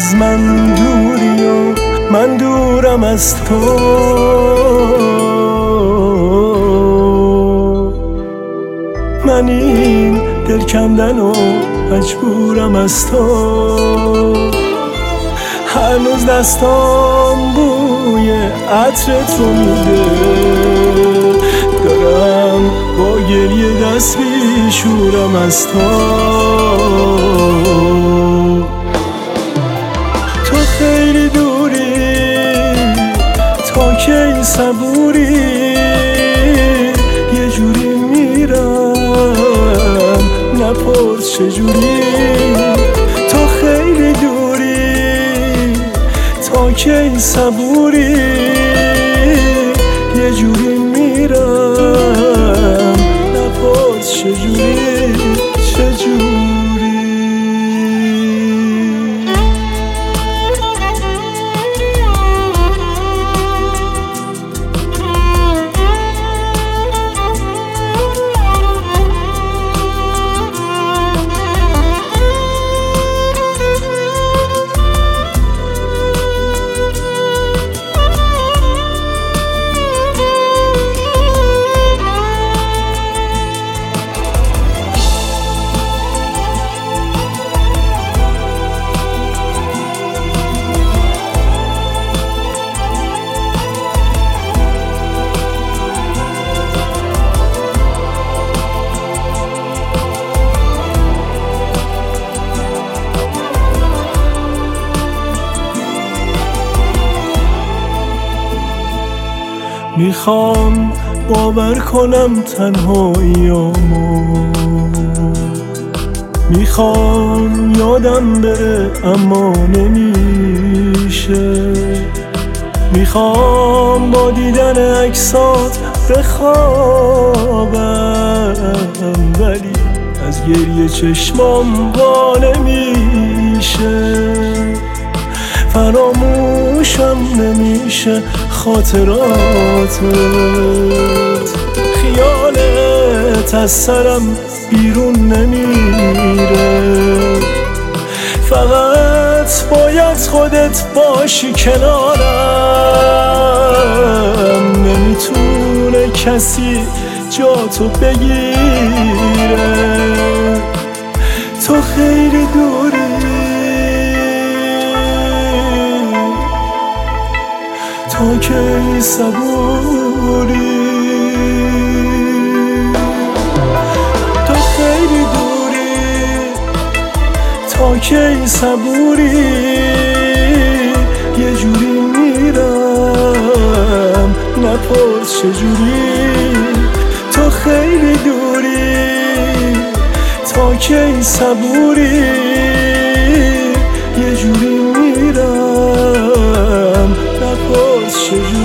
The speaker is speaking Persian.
از من دوری و من دورم از تو. من این دل کندن و مجبورم از تو. هنوز دستام بوی عطرت رو میده، دارم با گریه دست بیشورم از تو. تو خیلی دوری، تا کی صبوری؟ یه جوری میرم نپرس چجوری. تو خیلی دوری، تا کی صبوری؟ یه جوری میرم نپرس چجوری چجوری. میخوام باور کنم تنهاییامو، میخوام یادم بره اما نمیشه. میخوام با دیدن عکسات بخوابم، ولی از گریه چشمام وا نمیشه. فراموشم نمیشه خاطراتت، خیالت از سرم بیرون نمیره. فقط باید خودت باشی کنارم، نمیتونه کسی جاتو بگیره. تو خیلی دوری، تا کی صبوری؟ تو خیلی دوری، تا کی صبوری؟ یه جوری میرم نپرس چجوری. تو خیلی دوری، تا کی صبوری؟ یه جوری میرم نپرس چجوری.